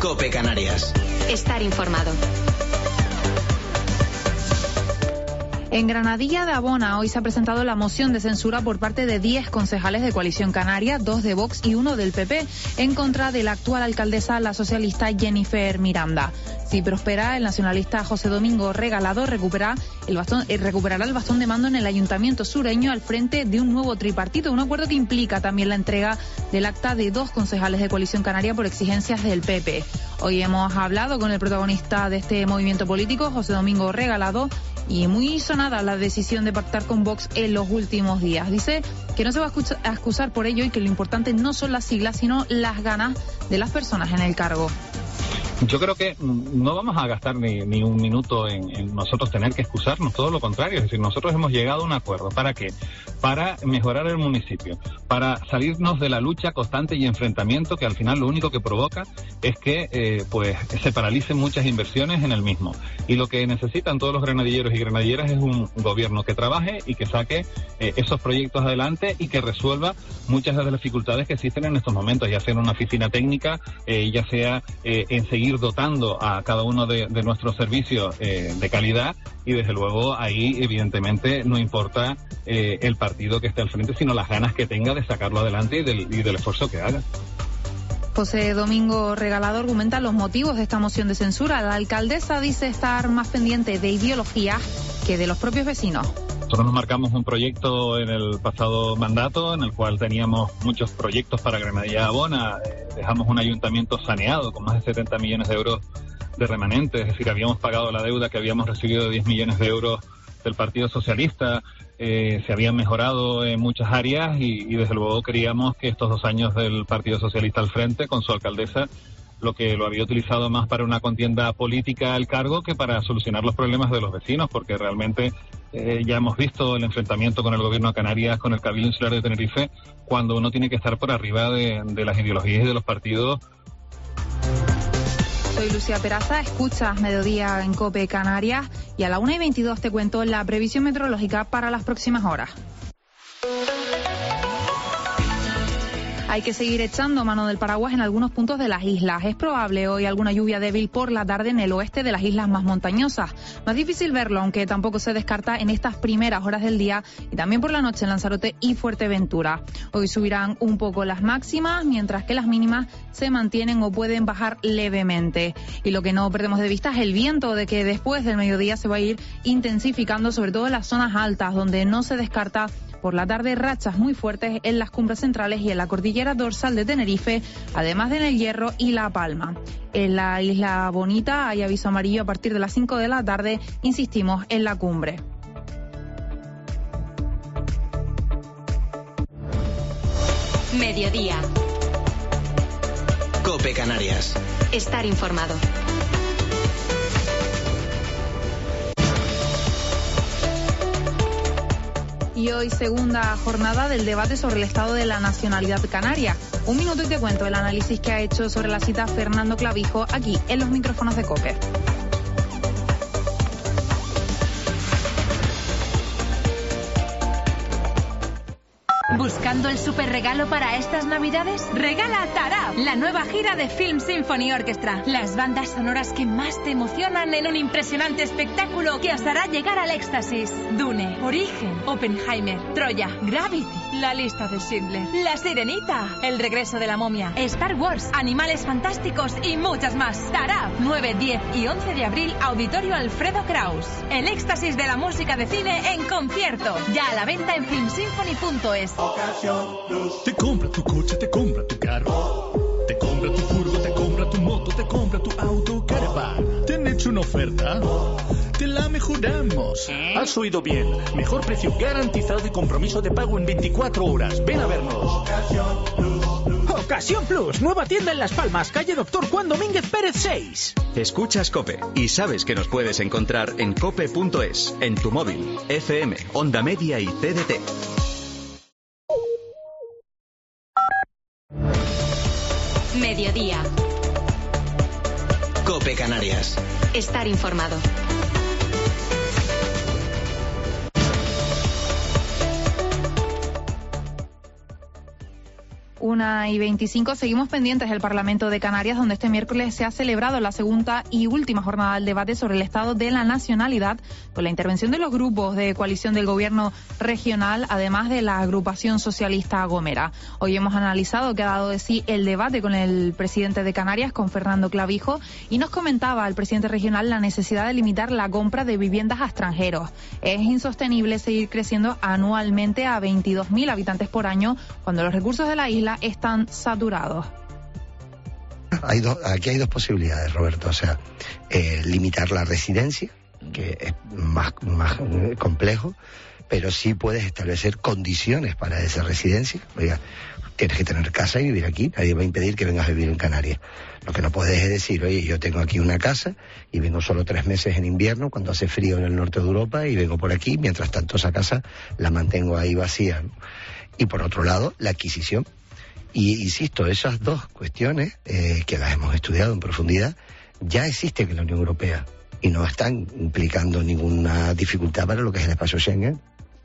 COPE Canarias. Estar informado. En Granadilla de Abona hoy se ha presentado la moción de censura por parte de 10 concejales de Coalición Canaria, 2 de Vox y 1 del PP, en contra de la actual alcaldesa, la socialista Jennifer Miranda. Si prospera, el nacionalista José Domingo Regalado recuperará el bastón de mando en el Ayuntamiento sureño al frente de un nuevo tripartito, un acuerdo que implica también la entrega del acta de 2 concejales de Coalición Canaria por exigencias del PP. Hoy hemos hablado con el protagonista de este movimiento político, José Domingo Regalado, y muy sonada la decisión de pactar con Vox en los últimos días. Dice que no se va a excusar por ello y que lo importante no son las siglas, sino las ganas de las personas en el cargo. Yo creo que no vamos a gastar ni un minuto en nosotros tener que excusarnos, todo lo contrario. Es decir, nosotros hemos llegado a un acuerdo. ¿Para qué? Para mejorar el municipio, para salirnos de la lucha constante y enfrentamiento que al final lo único que provoca es que se paralicen muchas inversiones en el mismo. Y lo que necesitan todos los granadilleros y granadilleras es un gobierno que trabaje y que saque esos proyectos adelante y que resuelva muchas de las dificultades que existen en estos momentos, ya sea en una oficina técnica, ya sea en seguir dotando a cada uno de nuestros servicios de calidad, y desde luego ahí evidentemente no importa el partido que esté al frente, sino las ganas que tenga de sacarlo adelante y del esfuerzo que haga. José Domingo Regalado argumenta los motivos de esta moción de censura. La alcaldesa dice estar más pendiente de ideología que de los propios vecinos. Nosotros nos marcamos un proyecto en el pasado mandato en el cual teníamos muchos proyectos para Granadilla de Abona. Dejamos un ayuntamiento saneado con más de 70 millones de euros de remanentes, es decir, habíamos pagado la deuda que habíamos recibido de 10 millones de euros del Partido Socialista, se habían mejorado en muchas áreas y desde luego creíamos que estos 2 años del Partido Socialista al frente, con su alcaldesa, lo había utilizado más para una contienda política al cargo que para solucionar los problemas de los vecinos, porque realmente ya hemos visto el enfrentamiento con el gobierno de Canarias, con el Cabildo Insular de Tenerife, cuando uno tiene que estar por arriba de las ideologías y de los partidos. Soy Lucía Peraza, escuchas Mediodía en COPE Canarias y a la 1:22 te cuento la previsión meteorológica para las próximas horas. Hay que seguir echando mano del paraguas en algunos puntos de las islas. Es probable hoy alguna lluvia débil por la tarde en el oeste de las islas más montañosas. Más difícil verlo, aunque tampoco se descarta en estas primeras horas del día y también por la noche en Lanzarote y Fuerteventura. Hoy subirán un poco las máximas, mientras que las mínimas se mantienen o pueden bajar levemente. Y lo que no perdemos de vista es el viento, de que después del mediodía se va a ir intensificando, sobre todo en las zonas altas, donde no se descarta por la tarde rachas muy fuertes en las cumbres centrales y en la cordillera dorsal de Tenerife, además de en el Hierro y La Palma. En la Isla Bonita hay aviso amarillo a partir de las 5 de la tarde, insistimos, en la cumbre. Mediodía. COPE Canarias. Estar informado. Y hoy segunda jornada del debate sobre el estado de la nacionalidad canaria. Un minuto y te cuento el análisis que ha hecho sobre la cita Fernando Clavijo aquí en los micrófonos de COPE. ¿Buscando el super regalo para estas navidades? Regala Tarab, la nueva gira de Film Symphony Orchestra. Las bandas sonoras que más te emocionan en un impresionante espectáculo que os hará llegar al éxtasis. Dune, Origen, Oppenheimer, Troya, Gravity, La lista de Schindler, La Sirenita, El regreso de la momia, Star Wars, Animales fantásticos y muchas más. Tarab, 9, 10 y 11 de abril, Auditorio Alfredo Kraus. El éxtasis de la música de cine en concierto. Ya a la venta en filmsymphony.es. Te compra tu coche, te compra tu carro, te compra tu furgo, te compra tu moto, te compra tu auto, caravan. ¿Te han hecho una oferta? Te la mejoramos. Has oído bien. Mejor precio garantizado y compromiso de pago en 24 horas. Ven a vernos. Ocasión Plus, nueva tienda en Las Palmas, calle Doctor Juan Domínguez Pérez 6. Escuchas COPE y sabes que nos puedes encontrar en cope.es, en tu móvil, FM, Onda Media y CDT. Mediodía. COPE Canarias. Estar informado. 1:25, seguimos pendientes del Parlamento de Canarias, donde este miércoles se ha celebrado la segunda y última jornada del debate sobre el estado de la nacionalidad, con la intervención de los grupos de coalición del gobierno regional, además de la agrupación socialista Gomera. Hoy hemos analizado qué ha dado de sí el debate con el presidente de Canarias, con Fernando Clavijo, y nos comentaba el presidente regional la necesidad de limitar la compra de viviendas a extranjeros. Es insostenible seguir creciendo anualmente a 22.000 habitantes por año cuando los recursos de la isla están saturados. Aquí hay dos posibilidades, Roberto. O sea, limitar la residencia, que es más complejo, pero sí puedes establecer condiciones para esa residencia. Oiga, tienes que tener casa y vivir aquí. Nadie va a impedir que vengas a vivir en Canarias. Lo que no puedes es decir, oye, yo tengo aquí una casa y vengo solo 3 meses en invierno cuando hace frío en el norte de Europa y vengo por aquí, mientras tanto esa casa la mantengo ahí vacía, ¿no? Y por otro lado, la adquisición. Y insisto, esas dos cuestiones, que las hemos estudiado en profundidad, ya existen en la Unión Europea y no están implicando ninguna dificultad para lo que es el espacio Schengen.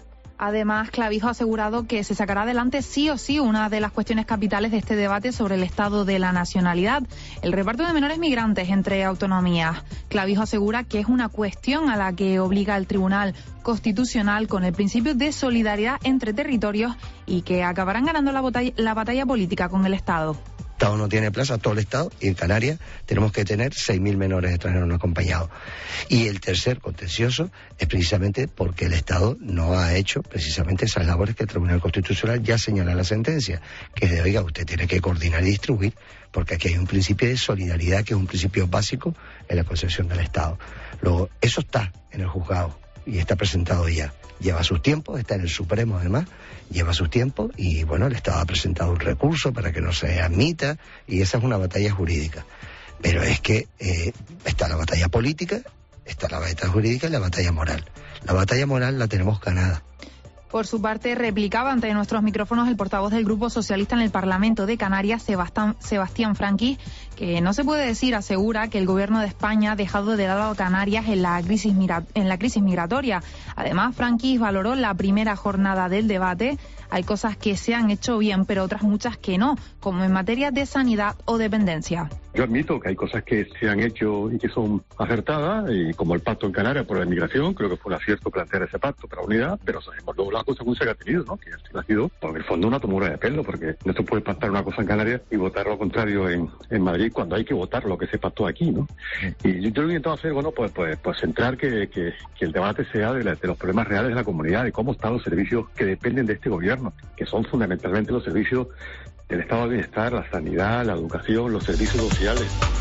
Además, Clavijo ha asegurado que se sacará adelante sí o sí una de las cuestiones capitales de este debate sobre el estado de la nacionalidad, el reparto de menores migrantes entre autonomías. Clavijo asegura que es una cuestión a la que obliga el Tribunal Constitucional con el principio de solidaridad entre territorios y que acabarán ganando la batalla política con el Estado. El Estado no tiene plaza, todo el Estado, y en Canarias tenemos que tener 6.000 menores extranjeros no acompañados. Y el tercer contencioso es precisamente porque el Estado no ha hecho precisamente esas labores que el Tribunal Constitucional ya señala en la sentencia, que es de, oiga, usted tiene que coordinar y distribuir, porque aquí hay un principio de solidaridad que es un principio básico en la concepción del Estado. Luego, eso está en el juzgado y está presentado ya. Lleva sus tiempos, está en el Supremo además, lleva sus tiempos y bueno, el Estado ha presentado un recurso para que no se admita y esa es una batalla jurídica. Pero es que está la batalla política, está la batalla jurídica y la batalla moral. La batalla moral la tenemos ganada. Por su parte, replicaba ante nuestros micrófonos el portavoz del Grupo Socialista en el Parlamento de Canarias, Sebastián Franquis, que no se puede decir, asegura, que el Gobierno de España ha dejado de lado a Canarias en la crisis migratoria. Además, Franquis valoró la primera jornada del debate. Hay cosas que se han hecho bien, pero otras muchas que no, como en materia de sanidad o dependencia. Yo admito que hay cosas que se han hecho y que son acertadas, y como el pacto en Canarias por la inmigración, creo que fue un acierto plantear ese pacto para la unidad, pero sabemos luego la consecuencia que ha tenido, ¿no? Que ha sido, por el fondo, una tomura de pelo, porque no se puede pactar una cosa en Canarias y votar lo contrario en Madrid cuando hay que votar lo que se pactó aquí, ¿no? Y yo lo que he intentado hacer, bueno, pues centrar que el debate sea de los problemas reales de la comunidad, de cómo están los servicios que dependen de este gobierno, que son fundamentalmente los servicios del estado de bienestar, la sanidad, la educación, los servicios sociales.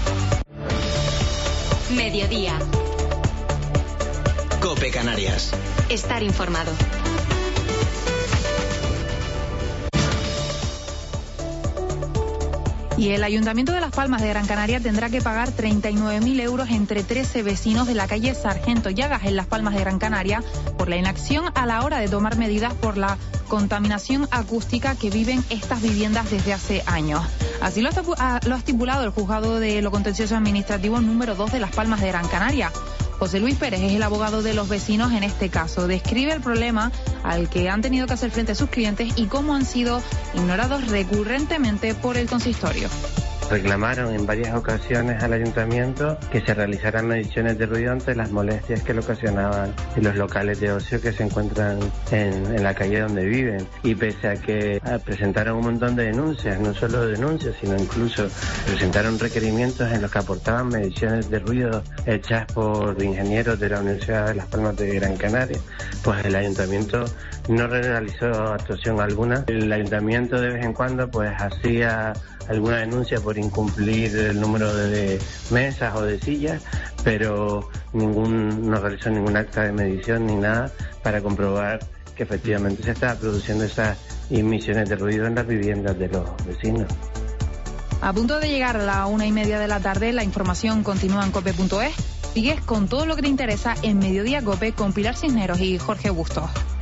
Mediodía. COPE Canarias. Estar informado. Y el Ayuntamiento de Las Palmas de Gran Canaria tendrá que pagar 39.000 euros entre 13 vecinos de la calle Sargento Llagas en Las Palmas de Gran Canaria por la inacción a la hora de tomar medidas por la contaminación acústica que viven estas viviendas desde hace años. Así lo ha estipulado el Juzgado de lo Contencioso Administrativo número 2 de Las Palmas de Gran Canaria. José Luis Pérez es el abogado de los vecinos en este caso. Describe el problema al que han tenido que hacer frente sus clientes y cómo han sido ignorados recurrentemente por el consistorio. Reclamaron en varias ocasiones al ayuntamiento que se realizaran mediciones de ruido ante las molestias que le ocasionaban en los locales de ocio que se encuentran en la calle donde viven. Y pese a que presentaron un montón de denuncias, no solo denuncias, sino incluso presentaron requerimientos en los que aportaban mediciones de ruido hechas por ingenieros de la Universidad de Las Palmas de Gran Canaria, pues el ayuntamiento no realizó actuación alguna. El ayuntamiento de vez en cuando pues hacía alguna denuncia por incumplir el número de mesas o de sillas, pero no realizó ningún acta de medición ni nada para comprobar que efectivamente se estaba produciendo esas emisiones de ruido en las viviendas de los vecinos. A punto de llegar a la 1:30 de la tarde, la información continúa en cope.es. Sigues con todo lo que te interesa en Mediodía Cope con Pilar Cisneros y Jorge Bustos.